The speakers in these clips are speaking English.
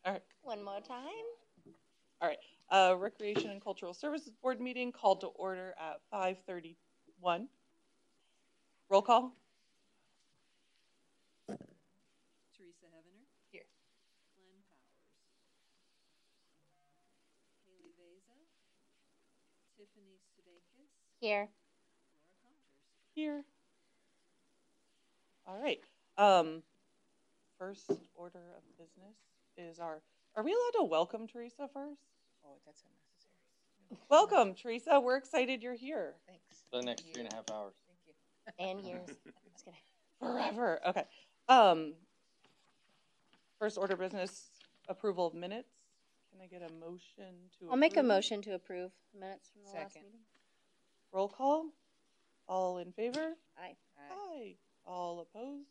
All right. One more time. All right. Recreation and Cultural Services Board meeting called to order at 5:31. Roll call. Teresa Heavener. Here. Glenn Powers. Haley Veza. Tiffany Sudeikis. Here. Laura Conjers. Here. All right. First order of business is our. Are we allowed to welcome Teresa first? Oh, that's unnecessary. Welcome, Teresa. We're excited you're here. Thanks. For the next 3.5 hours. Thank you. And years. Just kidding. Forever. Okay. First order of business, approval of minutes. Can I get a motion to I'll make a approve? motion to approve minutes from the last Second. meeting. Roll call. All in favor? Aye. Aye. All opposed?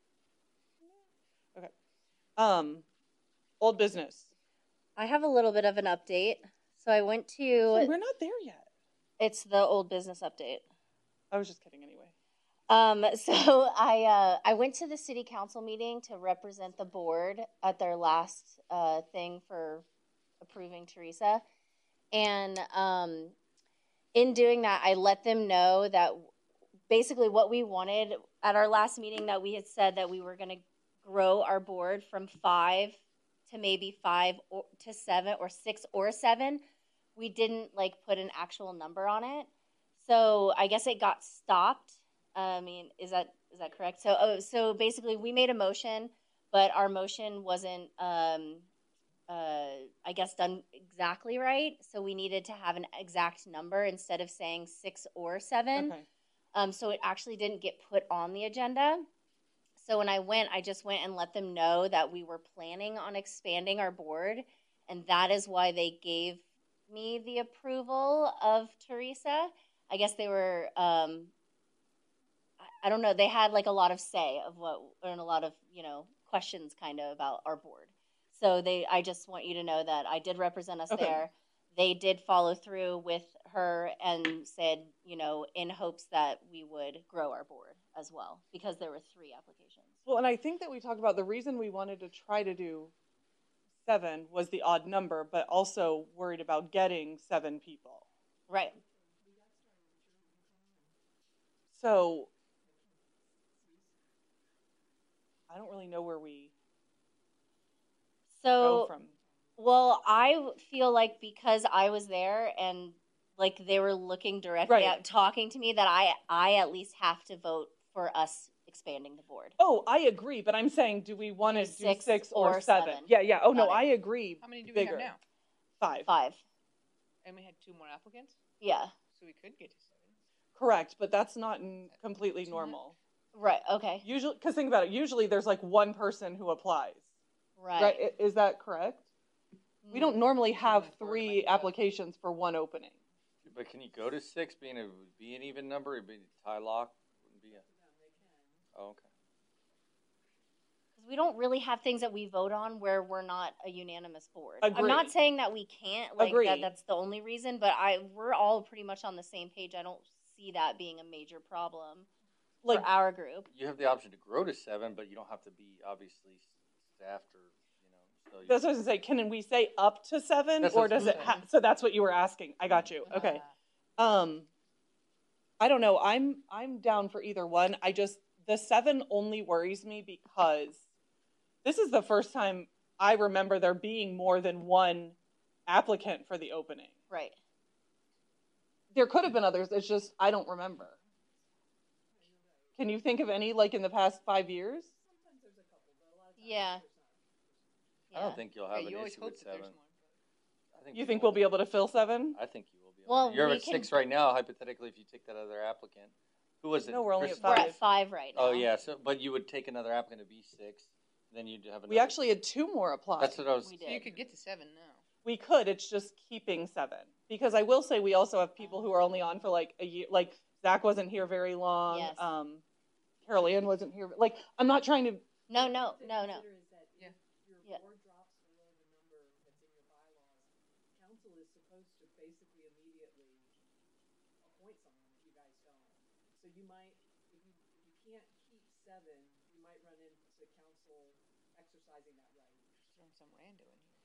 Okay. Old business. I have a little bit of an update. So I went to, We're not there yet. it's the old business update. I was just kidding anyway. So I went to the city council meeting to represent the board at their last thing for approving Teresa, and in doing that, I let them know that basically what we wanted at our last meeting, that we had said that we were going to grow our board from 5 to maybe 5 to 7 or 6 or 7. We didn't like put an actual number on it, so I guess it got stopped. I mean, is that correct? So basically, we made a motion, but our motion wasn't, I guess, done exactly right. So we needed to have an exact number instead of saying 6 or 7. Okay. So it actually didn't get put on the agenda. So when I just went and let them know that we were planning on expanding our board, and that is why they gave me the approval of Teresa. I guess they were. I don't know. They had like a lot of say of what, and a lot of questions kind of about our board. So I just want you to know that I did represent us Okay. there. They did follow through with her and said, in hopes that we would grow our board as well, because there were 3 applications. Well, and I think that we talked about the reason we wanted to try to do 7 was the odd number, but also worried about getting 7 people. Right. So I don't really know where we go So, from. well, I feel like because I was there and like they were looking directly Right. at talking to me, that I at least have to vote for us expanding the board. Oh, I agree, but I'm saying, do we want to do 6 6 or or 7? 7. Yeah. Oh, no, Got it. I agree. How many do we Bigger. have now? 5. 5. And we had 2 more applicants, Yeah. so we could get to 7. Correct, but that's not completely Too normal. Right. Okay. Usually, because think about it, usually there's like one person who applies. Right. Is that correct? We don't normally have 3 applications for one opening. But can you go to 6 being an even number? It'd be tie lock? Wouldn't be a... Oh, okay. Because we don't really have things that we vote on where we're not a unanimous board. Agree. I'm not saying that we can't, like Agree. that's the only reason, but we're all pretty much on the same page. I don't see that being a major problem Like, for our group. You have the option to grow to 7, but you don't have to be obviously staffed or, So you, that's what I was going to say. Can we say up to 7, That's or what does I'm it? saying. So that's what you were asking. I got you. Okay. I don't know. I'm down for either one. The 7 only worries me because this is the first time I remember there being more than one applicant for the opening. Right. There could have been others. It's just I don't remember. Can you think of any like in the past 5 years? Yeah. I don't think you'll have Yeah, an you always issue hope with that there's 7. one. I think You think we'll be able to fill 7? I think you will be. Well, You're we at can- 6 right now. Hypothetically, if you take that other applicant, who was it? No, we're only at Chris- We're 5. at 5 right now. Oh yeah, but you would take another applicant to be 6, then you'd have another. We actually had 2 more apply. That's what I was. We So did. you could get to 7 now. We could. It's just keeping 7 because I will say we also have people who are only on for like a year. Like Zach wasn't here very long. Yes. Carol Ann wasn't here. Like I'm not trying to. No. Is that Yeah. if your Yeah. board drops below the number that's in your bylaws, council is supposed to basically immediately appoint someone if you guys don't. So you might, if you can't keep 7, you might run into council exercising that right. throwing some rando in here.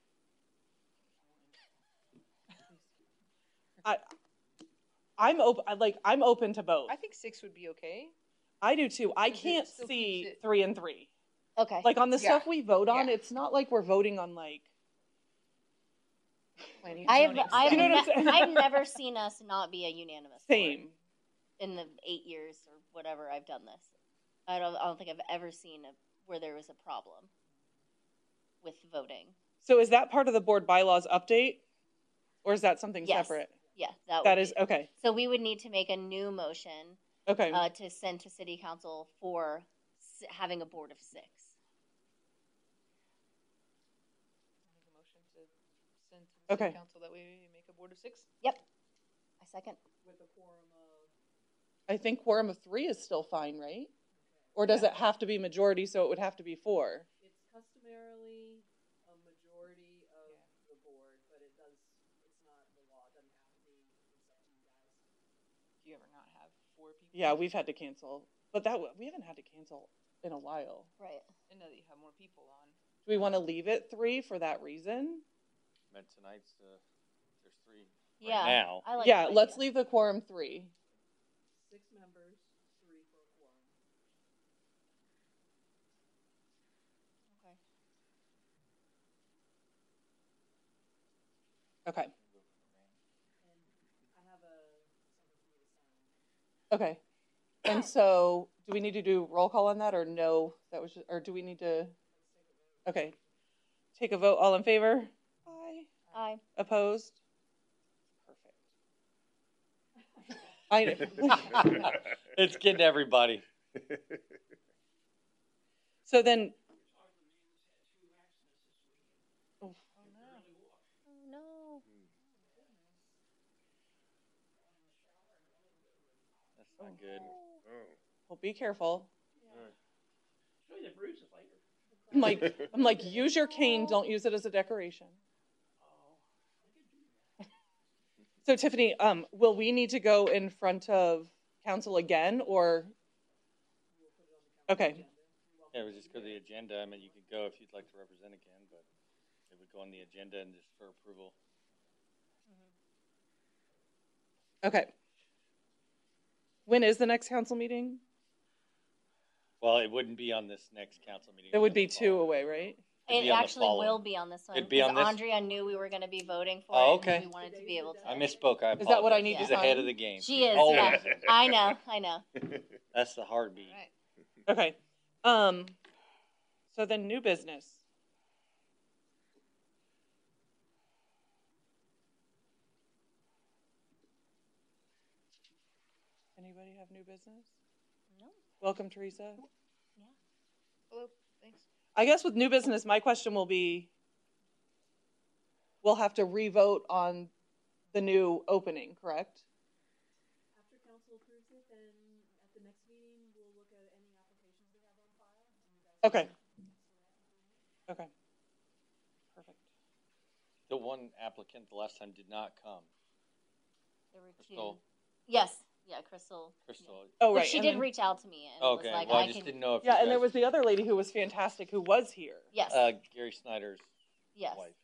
I'm open to both. I think 6 would be okay. I do too. I Because it can't still see keeps it- 3 and 3. Okay. Like on the Yeah. stuff we vote on, Yeah. it's not like we're voting on like. Planning and I've zoning I've, stuff. You know what I'm saying? I've never seen us not be a unanimous board Same. in the 8 years or whatever I've done this. I don't think I've ever seen where there was a problem with voting. So is that part of the board bylaws update, or is that something Yes. separate? Yeah, that That would is be. okay. So we would need to make a new motion Okay. to send to city council for having a board of 6. Make a motion to send to the Okay. city council that we make a board of 6. Yep. I second. With a quorum of, I think quorum of 3 is still fine, right? Or does it have to be majority? So it would have to be 4. it's customarily a majority of the board, but it's not the law, it doesn't have to be, it's up to you guys. Do you ever not have 4 people? Yeah, we've had to cancel, but we haven't had to cancel in a while. Right. I know that you have more people on. Do we want to leave it 3 for that reason? But tonight's, there's 3 Yeah. now. I like Yeah, that let's idea. leave the quorum 3. 6 members, 3 for a quorum. Okay. Okay. And I have something for you to sign. Okay. And so, do we need to do roll call on that, or no? That was, or do we need to? Okay. Take a vote. All in favor? Aye. Aye. Opposed? Perfect. I. It's getting everybody. So then. Oh no. That's not good. Well, be careful. Show you the bruises later. I'm like, use your cane. Don't use it as a decoration. So Tiffany, will we need to go in front of council again, or? Okay. Yeah, it was just go to the agenda. I mean, you could go if you'd like to represent again, but it would go on the agenda and just for approval. Okay. When is the next council meeting? Well, it wouldn't be on this next council meeting. It would be 2 away, right? It'd It be on the actually following. will be on this one. It'd be on because this? Andrea knew we were going to be voting for Oh, it. okay. And we wanted to be able to. I misspoke. I apologize. Is that what I need to She's sign? ahead of the game. She is. Always Yeah. is. I know. That's the heartbeat. Right. Okay. So then new business. Anybody have new business? No. Welcome, Teresa. Hello. Thanks. I guess with new business, my question will be, we'll have to re-vote on the new opening, correct? After council approves it, then at the next meeting, we'll look at any applications we have on file. And you guys Okay. can select. Okay. Perfect. The one applicant the last time did not come. There were 2. Crystal. Yes. Yeah, Crystal. Crystal. Oh, But right. she and did then- reach out to me and Okay. was like, Well, I I just can. didn't know if Yeah, you and there guys- was the other lady who was fantastic who was here. Yes. Gary Snyder's yes. wife.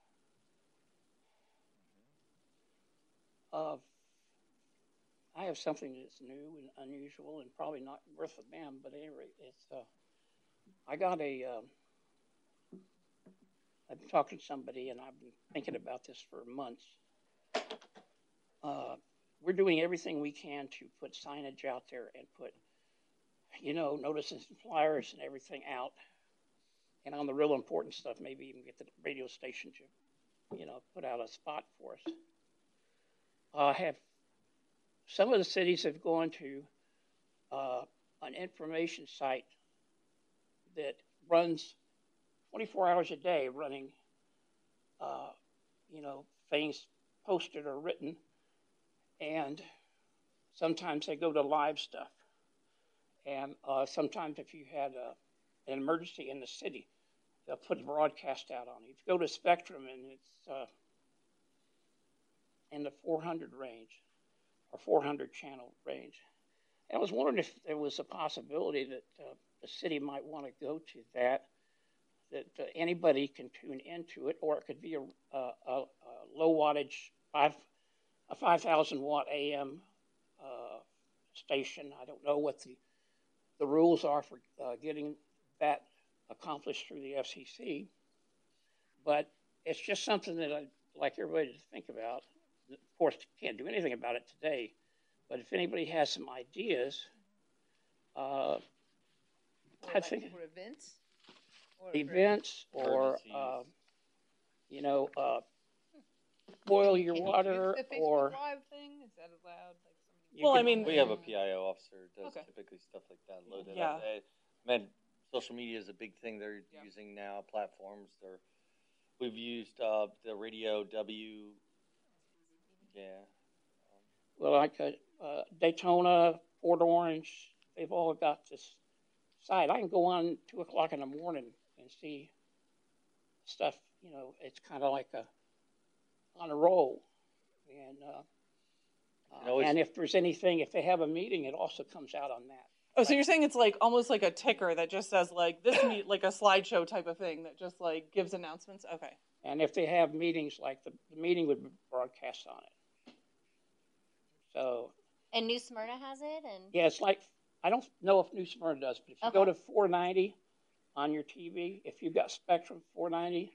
I have something that's new and unusual and probably not worth a damn, but at any rate, it's, I got I've been talking to somebody and I've been thinking about this for months. We're doing everything we can to put signage out there and put, notices and flyers and everything out. And on the real important stuff, maybe even get the radio station to, put out a spot for us. Some of the cities have gone to an information site that runs 24 hours a day, running, things posted or written, and sometimes they go to live stuff. And sometimes if you had an emergency in the city, they'll put a broadcast out on it. If you go to Spectrum, and it's in the 400 range, or 400 channel range. And I was wondering if there was a possibility that the city might want to go to that that anybody can tune into it, or it could be a low wattage a 5,000 watt AM station. I don't know what the rules are for getting that accomplished through the FCC, but it's just something that I'd like everybody to think about. Of course, can't do anything about it today, but if anybody has some ideas, I think For events? Or events or boil your Can you water use the Facebook or Live thing? Is that allowed? Like somebody you Well, could- I mean- We have a PIO officer who does Okay. typically stuff like that, load it Yeah. up. Man, social media is a big thing they're Yeah. using now, platforms. We've used the Radio W. Yeah. well, like Daytona, Port Orange, they've all got this site. I can go on 2:00 in the morning and see stuff. It's kind of like on a roll, always- and if there's anything, if they have a meeting, it also comes out on that. Oh, so you're saying it's like almost like a ticker that just says like this meet like a slideshow type of thing that just like gives announcements. Okay. And if they have meetings, like the meeting would be broadcast on it. So And New Smyrna has it, and yeah, it's like, I don't know if New Smyrna does, but if you go to 490 on your TV, if you've got Spectrum 490,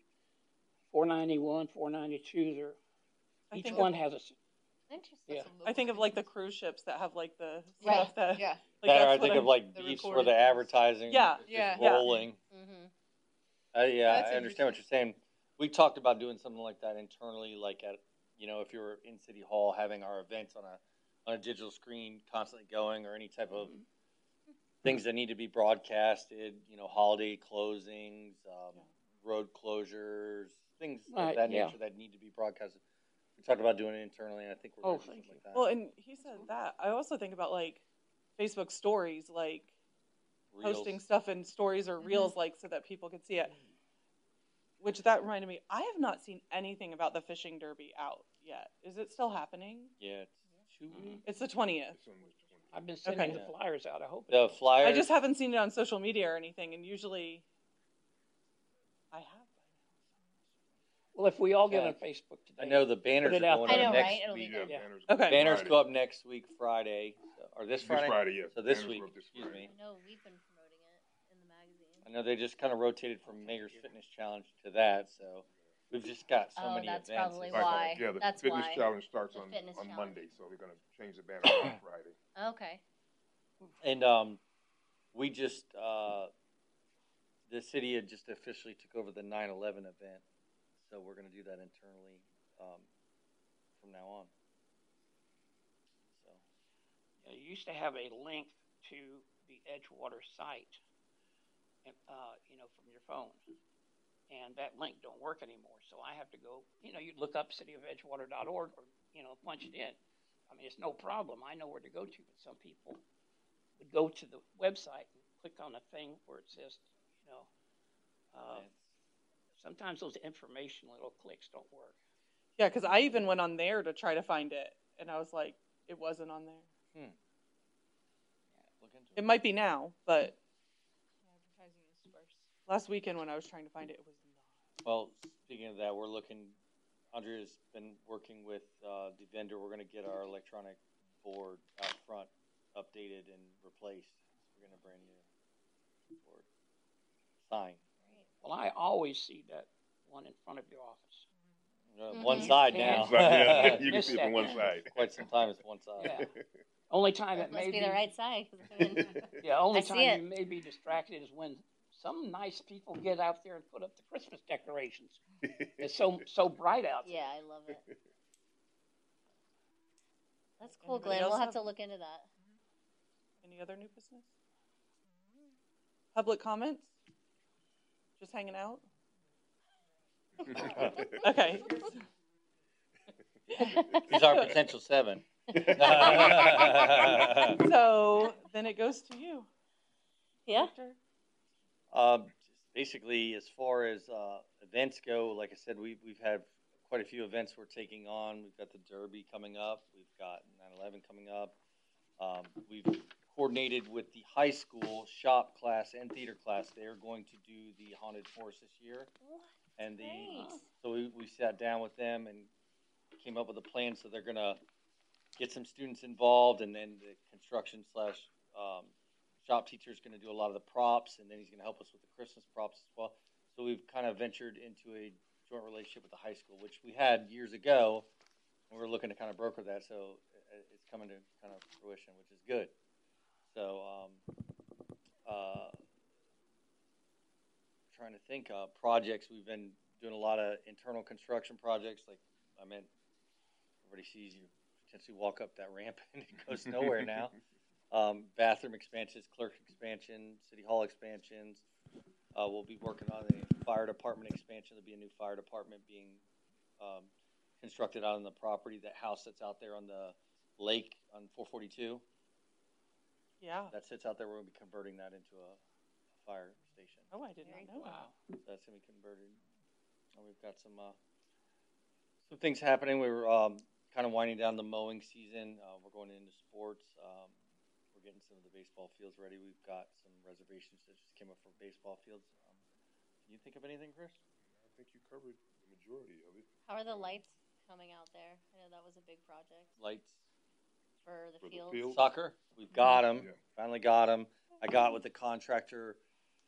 491, 492, I each think one has a. interesting. Yeah. I think of like the cruise ships that have like the Right. stuff that. Yeah. Like, I that's what think of like the beefs where recorded the things. advertising Yeah. is Yeah. Yeah. rolling. Mm-hmm. Yeah, That's I understand what you're saying. We talked about doing something like that internally, like at, if you were in City Hall, having our events on a digital screen constantly going, or any type of things that need to be broadcasted, holiday closings, road closures, things of Right, that yeah. nature that need to be broadcasted. We talked about doing it internally, and I think we're going to do thank something like that. Well, and he said that. I also think about like Facebook stories, like Reels. posting stuff in stories or reels, like so that people could see it. Which that reminded me, I have not seen anything about the fishing derby out yet. Is it still happening? Yeah, it's 2 weeks. It's the 20th. I've been sending Okay. the flyers out. I hope. The flyers. I just haven't seen it on social media or anything, and usually I have. Well, if we all get Yeah. on Facebook today, I know the banners Put it are out going there. I up know, next right? It'll be week. good. Yeah, Yeah. banners. Okay. Banners Friday. go up next week, Friday, or this Friday. This Friday, yes. So this Banners week, go up this excuse Friday. me. I know we've been promoting it in the magazine. I know they just kind of rotated from Mayor's Fitness Challenge to that, so we've just got so Oh, many that's events. probably It's why. Yeah, the That's fitness why. challenge starts The on fitness challenge. Monday, so they're gonna change the banner on Friday. Okay. And we just the city had just officially took over the 9/11 event, so we're going to do that internally from now on. So you used to have a link to the Edgewater site, from your phone, and that link don't work anymore. So I have to go. You look up cityofedgewater.org, or punch it in. I mean, it's no problem. I know where to go to, but some people would go to the website and click on a thing where it says, sometimes those information little clicks don't work. Yeah, because I even went on there to try to find it, and I was like, it wasn't on there. look into It might be now, but Advertising is sparse. last weekend when I was trying to find it, it was not. Well, speaking of that, we're looking. Andrea's been working with the vendor. We're going to get our electronic board out front updated and replaced. We're getting a brand new board sign. Well, I always see that one in front of your office. One Mhm. side Yeah. now. One side, yeah, you can Missed see it that. from one side. Quite some time it's one side. Yeah. Only time That it must may be the right side. 'Cause I mean, Yeah, only I see time it. you may be distracted is when some nice people get out there and put up the Christmas decorations. It's so bright out there. yeah, I love it. That's cool, Anybody Glenn. else We'll have have- to look into that. Any other new business? Public comments? Just hanging out? Okay. He's our potential 7. So then it goes to you. Yeah. Victor. Basically, as far as events go, like I said, we've had quite a few events we're taking on. We've got the Derby coming up. We've got 9/11 coming up. We've coordinated with the high school shop class and theater class. They are going to do the haunted forest this year. What? And Great. so we sat down with them and came up with a plan. So they're gonna get some students involved, and then the construction slash shop teacher is gonna do a lot of the props, and then he's gonna help us with the Christmas props as well. So we've kind of ventured into a joint relationship with the high school, which we had years ago, and we're looking to kind of broker that. So it's coming to kind of fruition, which is good. So trying to think projects. We've been doing a lot of internal construction projects. Like I meant, everybody sees you potentially walk up that ramp and it goes nowhere now. Bathroom expansions, clerk expansion, city hall expansions. We'll be working on a fire department expansion. There'll be a new fire department being constructed out on the property. That house that's out there on the lake on 442. Yeah. That sits out there. We're going to be converting that into a fire station. Oh, I did not know that. So that's going to be converted. And we've got some things happening. We're kind of winding down the mowing season. We're going into sports. We're getting some of the baseball fields ready. We've got some reservations that just came up for baseball fields. Can you think of anything, Chris? I think you covered the majority of it. How are the lights coming out there? I know that was a big project Lights. for the For the field. field? Soccer. We've got them. Yeah. Finally got them. I got with the contractor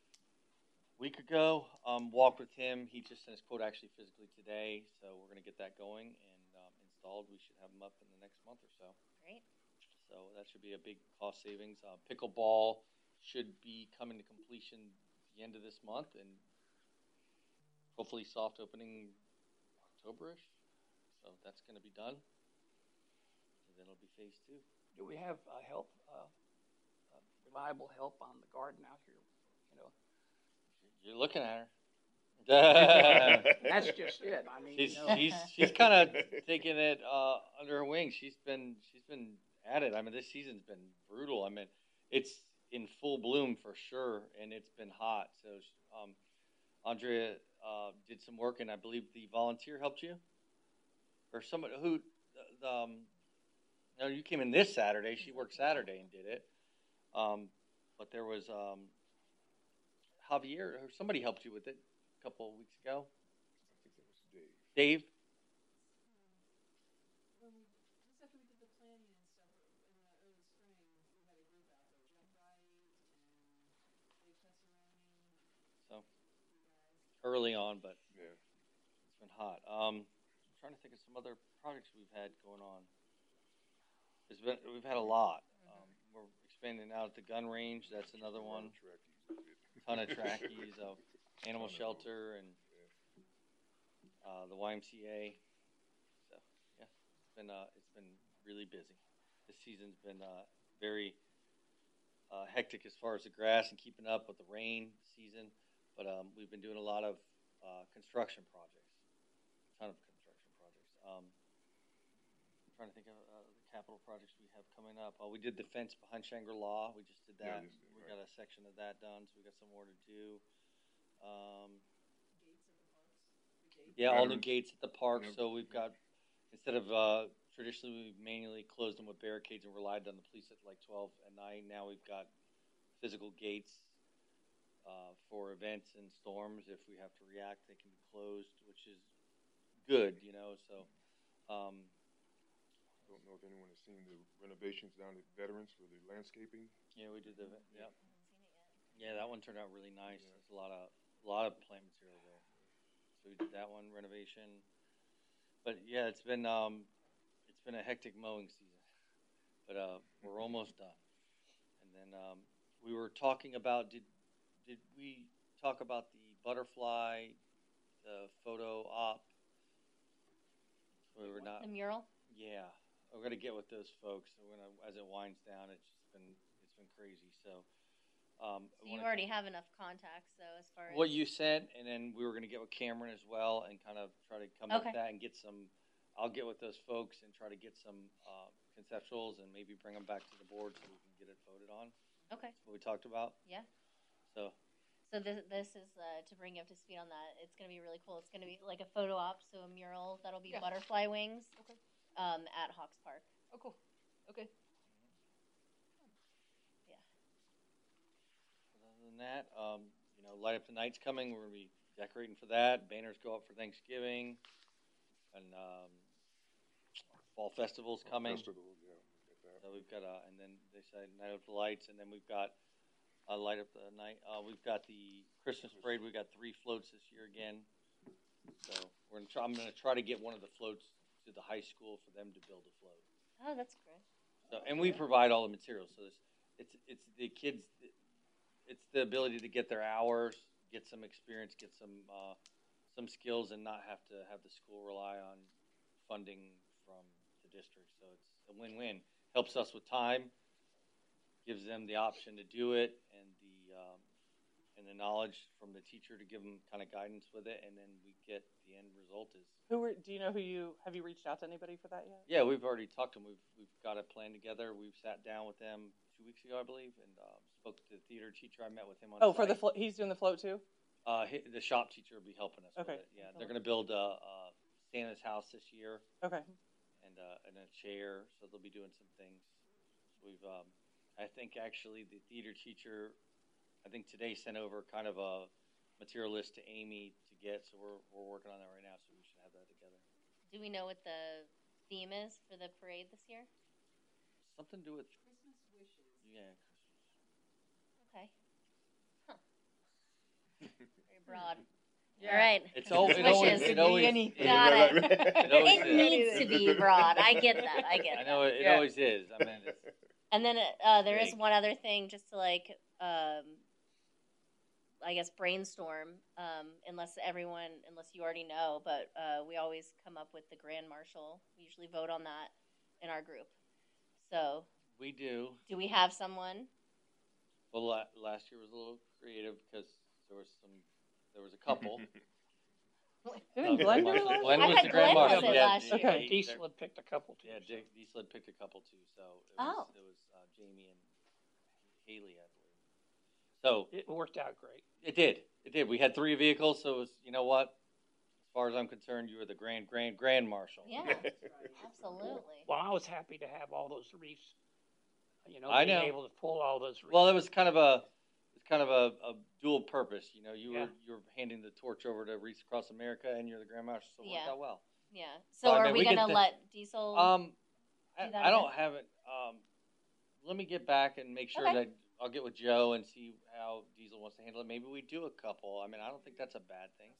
a week ago. Walked with him. He just sent his quote actually physically today. So we're going to get that going and installed. We should have them up in the next month or so. Great. So that should be a big cost savings. Pickleball should be coming to completion at the end of this month, and hopefully soft opening October-ish. So that's going to be done. And then it'll be phase 2. Do we have help, reliable help on the garden out here? You know, You're looking at her. that's just it. I mean, she's you know, she's kind of taking it under her wing. She's been at it. I mean, this season's been brutal. I mean, it's in full bloom for sure, and it's been hot. So, Andrea did some work, and I believe the volunteer helped you, or somebody who. No, you came in this Saturday. She worked Saturday and did it. But there was Javier or somebody helped you with it a couple of weeks ago. I think that was Dave. Dave. Just after we did the planning and stuff in the early spring, we had a group out there. Jeff Wright and Dave Tesseroni. So early on, but Yeah. it's been hot. I'm trying to think of some other projects we've had going on. We've had a lot. We're expanding out at the gun range. That's another one. Ton of trackies, animal shelter, and the YMCA. So yeah, it's been really busy. This season's been very hectic as far as the grass and keeping up with the rain season. But we've been doing a lot of construction projects. A ton of construction projects. Trying to think of the capital projects we have coming up. We did the fence behind Shangri-La. We just did that. Yeah, We got a section of that done, so we got some more to do. Gates at the parks. The gates. Yeah, all new gates at the park. Yep. So we've got, instead of traditionally we manually closed them with barricades and relied on the police at like 12 at night. Now we've got physical gates for events and storms. If we have to react, they can be closed, which is good, you know. So. I don't know if anyone has seen the renovations down at Veterans for the landscaping. Yeah, we did the I yeah. haven't seen it yet. Yeah, that one turned out really nice. Yeah. There's a lot of plant material there. So we did that one renovation. But yeah, it's been a hectic mowing season. But we're almost done. And then we were talking about did we talk about the butterfly, the photo op? We were not. The mural? Yeah, we're gonna get with those folks. We're gonna, as it winds down, it's been crazy. So, So you already have enough contacts, though, as far as what you said, and then we were gonna get with Cameron as well, and kind of try to come up Okay. with that and get some. I'll get with those folks and try to get some conceptuals and maybe bring them back to the board so we can get it voted on. Okay. That's what we talked about. Yeah. So So this is to bring you up to speed on that. It's going to be really cool. It's going to be like a photo op, so a mural that'll be Yeah. butterfly wings. Okay. At Hawks Park. Oh, cool. Okay. that, you know, Light Up the Night's coming. We're gonna be decorating for that. Banners go up for Thanksgiving, and Fall Festival's coming. Festival, yeah, get that. So we've got and then they say Night of the Lights, and then we've got Light Up the Night. We've got the Christmas parade. We've got 3 floats this year again. So I'm gonna try to get one of the floats to the high school for them to build a float. Oh, that's great. So, and we provide all the materials. So it's the kids. It's the ability to get their hours, get some experience, get some skills, and not have to have the school rely on funding from the district. So it's a win-win. Helps us with time, gives them the option to do it, and the knowledge from the teacher to give them kind of guidance with it, and then we get the end result is. Do you know have you reached out to anybody for that yet? Yeah, we've already talked to them. We've got a plan together. We've sat down with them 2 weeks ago, I believe, and spoke to the theater teacher. I met with him on. Oh, for site. he's doing the float too? The shop teacher will be helping us Okay. with it. Yeah, they're going to build a Santa's house this year Okay. and a chair, so they'll be doing some things. We've, I think actually the theater teacher, I think today sent over kind of a material list to Amy to get, so we're working on that right now, so we should have that together. Do we know what the theme is for the parade this year? Something to do with, Christmas wishes. yeah, Okay. Huh. Very broad. Yeah. All right. It's all, it Wishes. always, Could it be always, anything. Got it. it always It is. needs to be broad. I get that. I know it Yeah. always is. I mean, it's, And then there is Big. one other thing, just to like, I guess brainstorm. Unless you already know, but we always come up with the grand marshal. We usually vote on that in our group. So, we do. do we have someone? Well, last year was a little creative because there was a couple. Didn't Glenn do it last Glenn I was thought the grand Glenn was marshal. it Yeah, last year. Okay. Diesel had picked a couple too. Yeah, so. Diesel had picked a couple too, so Oh. it was Jamie and Haley, I believe. So It worked out great. it did. We had 3 vehicles, so it was, you know what? As far as I'm concerned, you were the grand marshal. Yeah, absolutely. Well, I was happy to have all those wreaths. You know, I being know. able to pull all those wreaths. Well, it was kind of a dual purpose. You know, you Yeah. were handing the torch over to Wreaths Across America, and you're the grand marshal, so it worked Yeah. out well. Yeah. So, So I are mean, we we gonna could let Diesel? I that don't again? have it. Let me get back and make sure Okay. that I'll get with Joe and see how Diesel wants to handle it. Maybe we do a couple. I mean, I don't think that's a bad thing.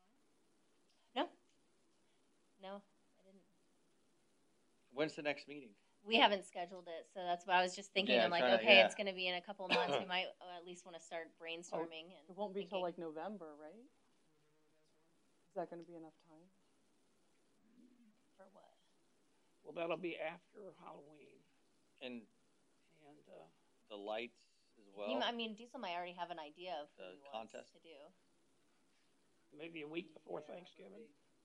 No, I didn't. When's the next meeting? We haven't scheduled it, so that's what I was just thinking. Yeah, I'm like, trying to- okay, yeah. it's gonna be in a couple of months. We might at least want to start brainstorming. It won't be till thinking. like November, right? Is that going to be enough time? For what? Well, that'll be after Halloween, And and the lights as well. I mean, Diesel might already have an idea of who The he wants contest? to do. maybe a week before Thanksgiving.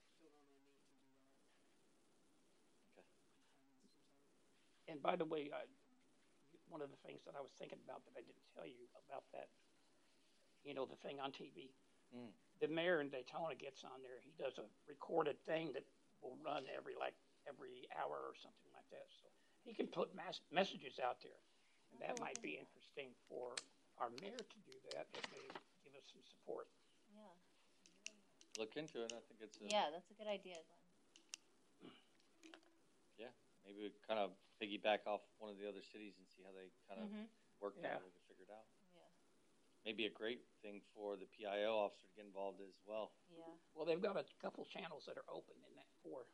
And by the way, one of the things that I was thinking about that I didn't tell you about that, you know, the thing on TV. Mm. The mayor in Daytona gets on there. He does a recorded thing that will run every hour or something like that. So he can put messages out there, and that might be interesting for our mayor to do that. That may give us some support. Yeah. Look into it. I think it's Yeah, that's a good idea, Glenn. maybe we kind of piggyback off one of the other cities and see how they kind of Mhm. work Yeah. that. We can figure it out. Yeah. Maybe a great thing for the PIO officer to get involved as well. Yeah. Well, they've got a couple channels that are open in that for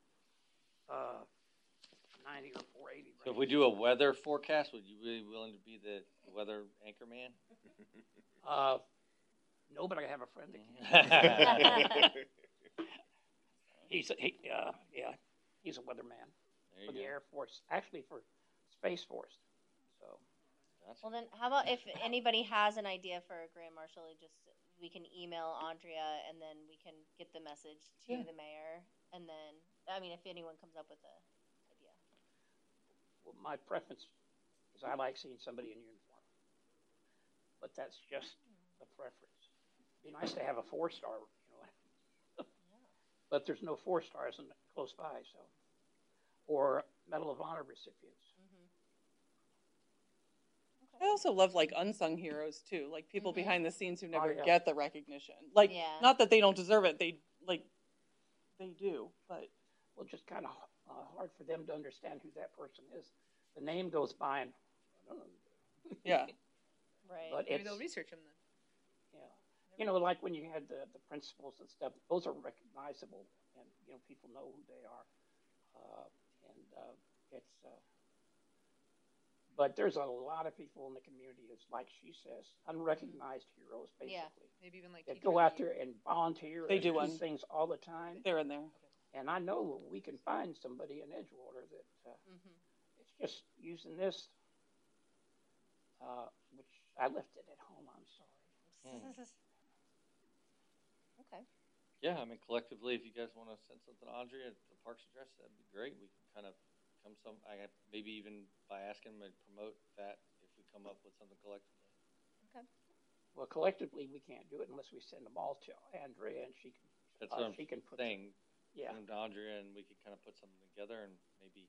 90 or 480. So if we do a weather forecast, would you be willing to be the weather anchor man? No, but I have a friend that There he's a weatherman you for the go. Air Force, actually for Space Force. So Gotcha. Well, then, how about if anybody has an idea for a grand marshal, we can email Andrea, and then we can get the message to Yeah. the mayor, and then if anyone comes up with a idea. well, my preference is I like seeing somebody in uniform, but that's just a preference. It'd be nice to have a 4-star, but there's no 4-stars close by, so or Medal of Honor recipients. Mm-hmm. I also love like unsung heroes too, like people Mhm. behind the scenes who never yeah. get the recognition. Like, Yeah. not that they don't deserve it, they do, but Well, just kind of hard for them to understand who that person is. The name goes by, and I don't know. yeah. Right. But Maybe it's, they'll research them then. yeah, you know, like when you had the principals and stuff, those are recognizable, and you know, people know who they are, and it's. But there's a lot of people in the community, as like she says, unrecognized heroes, Yeah. basically. Maybe even like That teachers go out of the there year. and volunteer They and do do one. things all the time. They're in there. And I know we can find somebody in Edgewater that Mhm. it's just using this, which I left it at home. I'm sorry. Okay. Yeah, I mean, collectively, if you guys want to send something to Andrea at the Parks address, that'd be great. We can kind of maybe even by asking them to promote that if we come up with something collectively. Well, collectively we can't do it unless we send them all to Andrea, and she can. That's what I'm she can put saying. Yeah. Send them to Andrea, and we could kind of put something together and maybe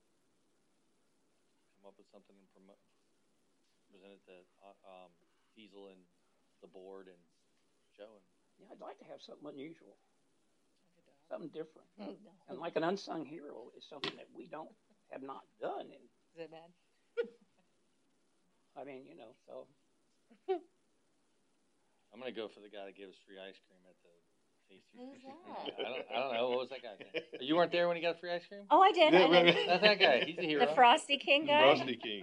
come up with something and present it to Diesel and the board and Joe. And Yeah, I'd like to have something unusual, something different, No. and like an unsung hero is something that we have not done. And Is that bad? I mean, you know, so I'm gonna go for the guy that gave us free ice cream at the Phase 3. Who's that? I don't know. What was that guy's name? You weren't there when he got free ice cream? Oh, I did. Yeah, I did. right. That's that guy. He's a hero. The Frosty King guy. Frosty King.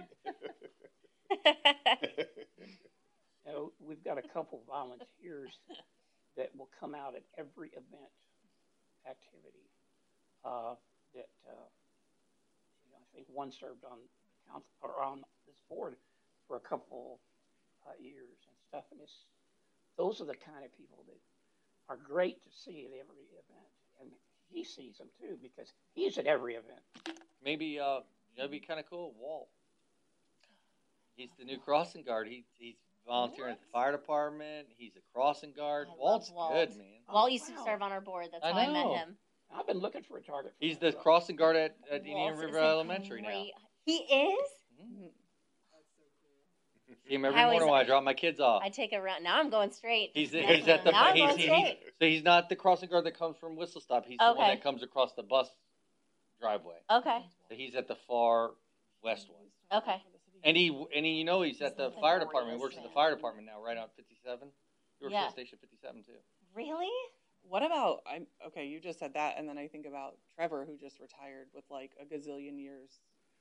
you know, we've got a couple volunteers that will come out at every event activity. That you know, I think one served on council or on this board for a couple years and stuff, and those are the kind of people that are great to see at every event, and he sees them too because he's at every event. Maybe that'd be kind of cool. Walt. He's the new crossing guard. He's volunteering at the fire department. He's a crossing guard. I love Walt's Walt. good, man. Walt used to Wow. serve on our board. That's I how I met know. him. I've been looking for a target. For He's him, the so- crossing guard at Indian Walt is River a Elementary now. great- He is? Mhm. That's so cool. See him every I morning always- when I drop my kids off. I take a round. Now I'm going straight. He's Now at the I'm going he's, straight. so he's not the crossing guard that comes from Whistle Stop. He's the one Okay. that comes across the bus driveway. Okay. So he's at the far west one. Okay. And he you know he's at the the fire department. He greatest works at the man. fire department now, right on 57. He works Yeah. at Station 57 too. Really? What about okay, you just said that, and then I think about Trevor, who just retired with like a gazillion years.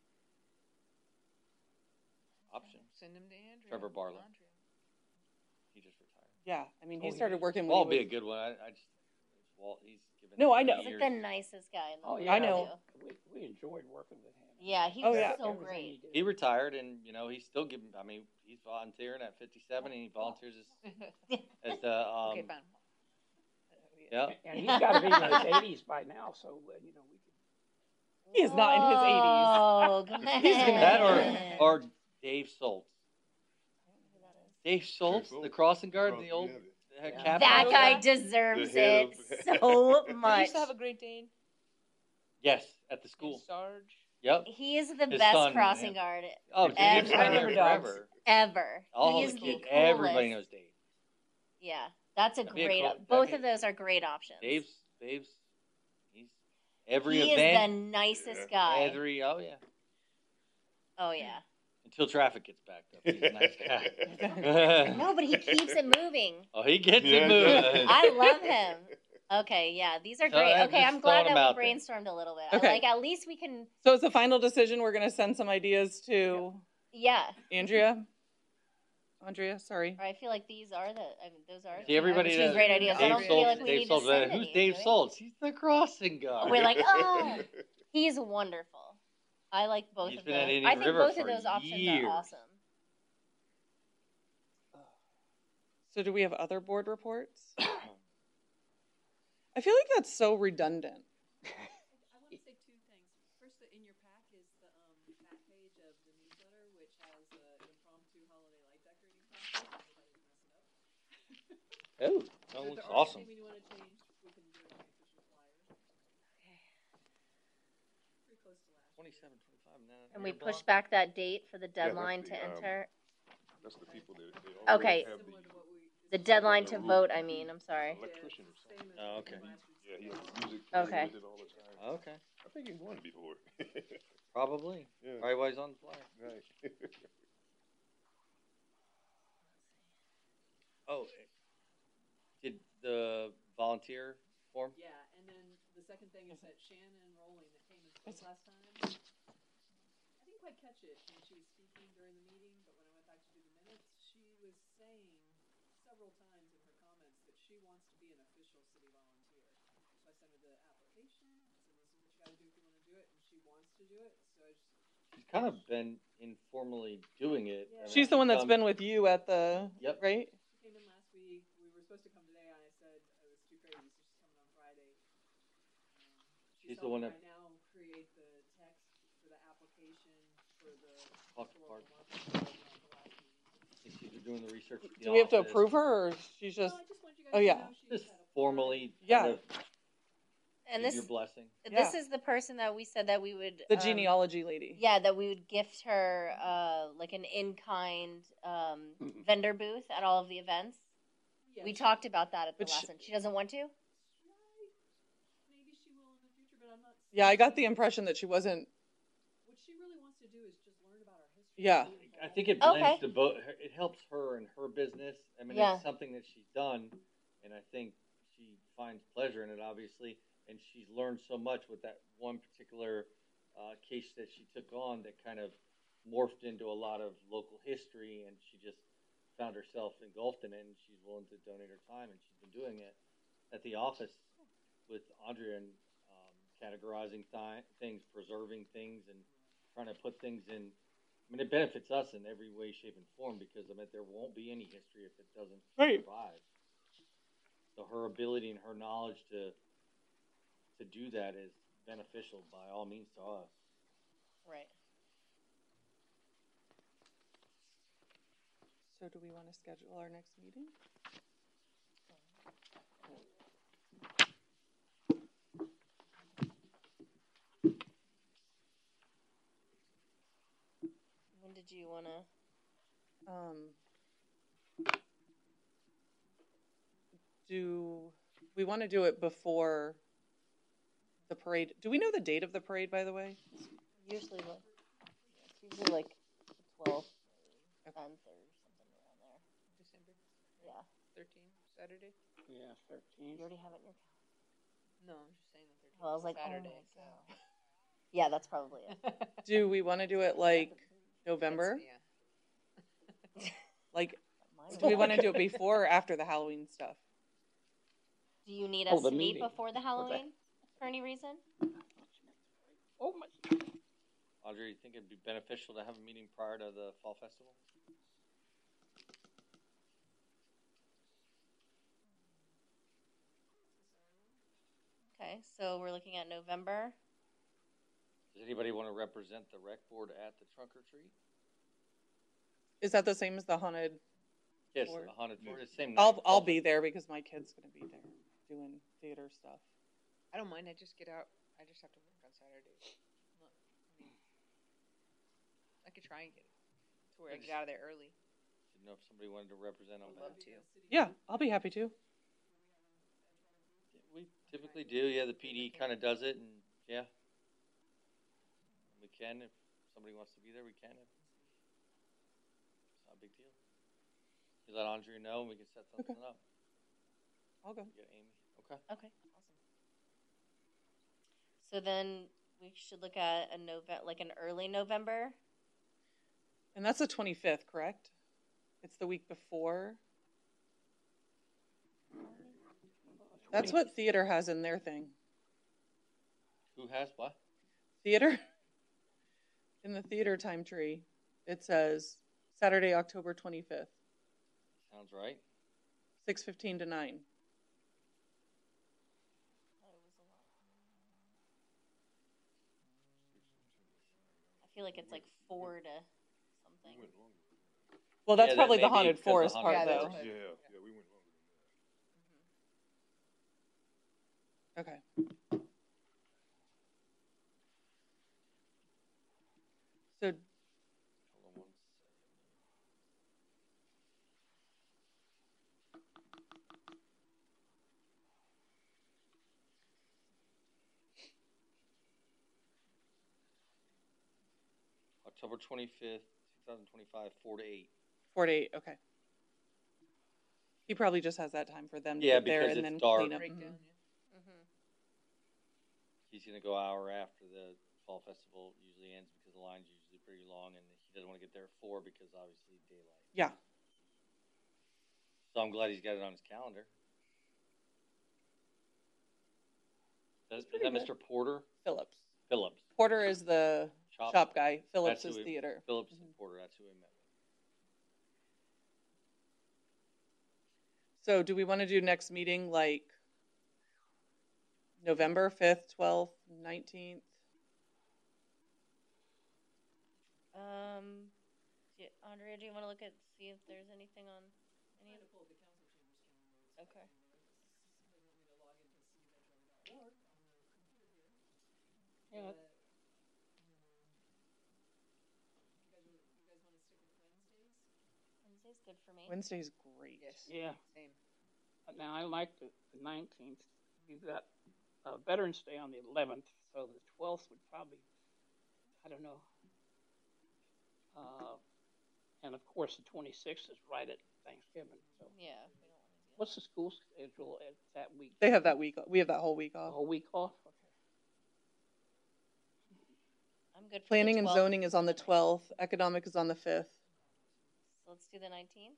Option. Send him to Andrea. Trevor Barlow. Andrea. He just retired. Yeah, I mean, he Oh, started working when Walt he be was, a good one. I just Walt. He's given. No, I it know. He's like years. the nicest guy in the Oh world. yeah, I know. We enjoyed working with him. Yeah, he Oh, was yeah. so Everything great. did. He retired, and you know he's still giving. I mean, he's volunteering at 57, and he volunteers as the Okay, fine. yeah. And he's got to be in his 80s by now, so you know we could. he is not in his 80s. Oh, Glenn. He's gonna- That or Dave Schultz. Dave Schultz, the crossing guard, the old Yeah. captain. That of guy that? deserves The head it of- so He much. used to have a Great Dane. Yes, at the school. Sarge. Yep. He is the His best son, crossing yeah. guard Oh, Dave's been Ever. there forever. ever. All he the is kids, the everybody coolest. knows Dave. Yeah, that's a That'd be a great. cool- that'd both be- of those are great options. He's every he event. is the nicest Yeah. guy. Oh yeah. Oh yeah. Until traffic gets backed up, he's a nice guy. No, but he keeps it moving. Oh, he gets Yeah, it moving. I love him. Okay, yeah, these are So great. I'm Okay, just I'm glad throwing 'em that we out there. brainstormed a little bit. Okay. Like at least we can. So it's a final decision. We're gonna send some ideas to Yeah. Andrea. Sorry. Or I feel like these are those are See, everybody two knows great ideas. I Dave don't feel Schultz, like we Dave need to Schultz. send Who's any, Dave do we? Schultz? He's the crossing guard. We're like, oh, he's wonderful. I like both He's of been those. at Indian I think River both of for those options years. are awesome. So do we have other board reports? I feel like that's so redundant. I want to say two things. First, in your pack is the back page of the newsletter, which has impromptu holiday light decorating contest. I didn't mess it up. Oh, So that if looks there are awesome. anything we want to change, we can do it on the official flyer. Pretty close to last. 27, 25. And we push back that date for the Yeah, that's deadline the, to enter. That's the people that they already Okay. have Similar to what we. The deadline to vote, I mean, I'm sorry. electrician or something. Oh, okay. Yeah, he has music playing Okay. with it all the time. Okay. I think he won before. Probably. Yeah. Probably why he's on the flyer. Right. Oh, did the volunteer form? Yeah, and then the second thing is that Shannon Rowling that came and spoke last time. I didn't quite catch it when she was speaking during the meeting, but when I went back to do the minutes, she was saying several times in her comments that she wants to be an official city volunteer. So I sent her the application. I said, "This is what you got to do if you want to do it," and she wants to do it. So I just. She's kind of been informally doing it. Yeah. She's the one that's been with you at the, Yep. right? She came in last week. We were supposed to come today, and I said it was too crazy, so she's coming on Friday. She's the one that- right now create the text for the application for the Park. historical market for the last meeting. I think she's doing the research. with the Do we have to office. approve her, or she's just? No, I just wanted you guys Oh, to yeah. know she Just had applied. formally Yeah. kind of And give this your blessing. this Yeah. is the person that we said that we would The genealogy lady. Yeah, that we would gift her like an in-kind vendor booth at all of the events. Yeah, We she- talked about that at the But last one. She doesn't want to? Maybe she will in the future, but I'm not. Yeah, I got the impression that she wasn't. What she really wants to do is just learn about our history. Yeah. I think it Okay. blends to both. It helps her in her business. I mean, Yeah. it's something that she's done, and I think she finds pleasure in it, obviously. And she's learned so much with that one particular case that she took on that kind of morphed into a lot of local history, and she just found herself engulfed in it, and she's willing to donate her time, and she's been doing it at the office with Andrea and categorizing things, preserving things, and trying to put things in. I mean, it benefits us in every way, shape, and form because I mean, there won't be any history if it doesn't Right. survive. So her ability and her knowledge to do that is beneficial by all means to us. Right. So, do we want to schedule our next meeting? When did you want to? Do we want to do it before the parade? Do we know the date of the parade, by the way? Usually what? It's usually like the 12th, 10th, or something around there. December Yeah. 13, Saturday? Yeah, You 13. already have it in your calendar. No, I'm just saying the 13th. Well, I was like, Saturday, oh my god. Yeah, that's probably it. Do we want to do it like November? Yeah. Like, Mine do we was- want to do it before or after the Halloween stuff? Do you need Oh, us the to meet meeting. before the Halloween for any reason? Oh my. Audrey, you think it'd be beneficial to have a meeting prior to the fall festival? Okay, so we're looking at November. Does anybody want to represent the rec board at the trunk or treat? Is that the same as the haunted? Yes, Or- the haunted fort. It's the same night. I'll be there because my kid's gonna be there doing theater stuff. I don't mind. I just get out. I just have to work on Saturdays. Not, I mean, I could try and get to where I get out of there early. Didn't know if somebody wanted to represent on Would that. love to. Yeah, I'll be happy to. We typically do. Yeah, the PD kind of does it, and yeah, we can if somebody wants to be there. We can. It's not a big deal. You let Andrea know, and we can set something up. I'll go. We get Amy. Okay. Okay, awesome. So then we should look at like an early November. And that's the 25th, correct? It's the week before. That's what theater has in their thing. Who has what? Theater? In the theater time tree, it says Saturday, October 25th, Sounds right. 6:15 to 9. I feel like it's like 4 to something. Well, that's Yeah, that probably may the be haunted because the forest haunted part, Yeah, though. that's Yeah, right. yeah, we went longer than that. Okay. So, Hold on one second. October 25th, 2025, 4 to 8. 4 to 8. Okay. He probably just has that time for them to Yeah, get there because and it's then dark. clean up. Breakdown, Mhm. Mm-hmm. He's going to go an hour after the fall festival usually ends because the line's usually pretty long, and he doesn't want to get there at 4 because obviously daylight. Yeah. So I'm glad he's got it on his calendar. Is that pretty Mr. Porter? Phillips. Phillips. Porter is the shop guy. Phillips That's is who theater. Phillips and Porter, that's who I met with. So do we want to do next meeting like November 5th, 12th, 19th? Andrea, do you want to look at, see if there's anything on any of Trying to pull up the council chambers calendar. It's Okay. doesn't want me to log into cdmetro.org on the computer here. Yeah. But, you guys want to stick with Wednesdays? Wednesday's good for me. Wednesday's great. Yes. Yeah. Same. Now, I like the 19th. We've got Veterans Day on the 11th, so the 12th would probably, I don't know. And of course, the 26th is right at Thanksgiving. So, Yeah, we don't want to do what's the school schedule at that week? They have that week. We have that whole week A off. whole week off? Okay. I'm good for Planning the and 12th. zoning is on the 12th. Economic is on the 5th. So let's do the 19th.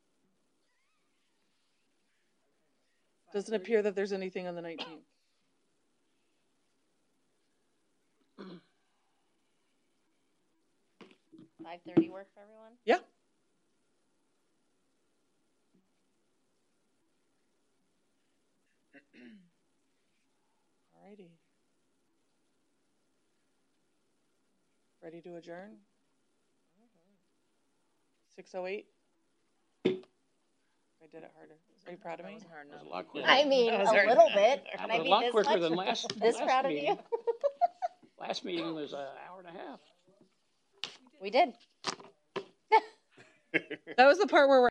Doesn't appear that there's anything on the 19th. 5:30 work for everyone? Yeah. Alrighty. Ready to adjourn? 6:08. I did it harder. Are you proud of me? That wasn't hard That was enough. a lot quicker. I mean, That a was hard. little bit. That Maybe was a lot this quicker much. than last. This last proud meeting. of you? Last meeting was an hour and a half. We did. That was the part where we're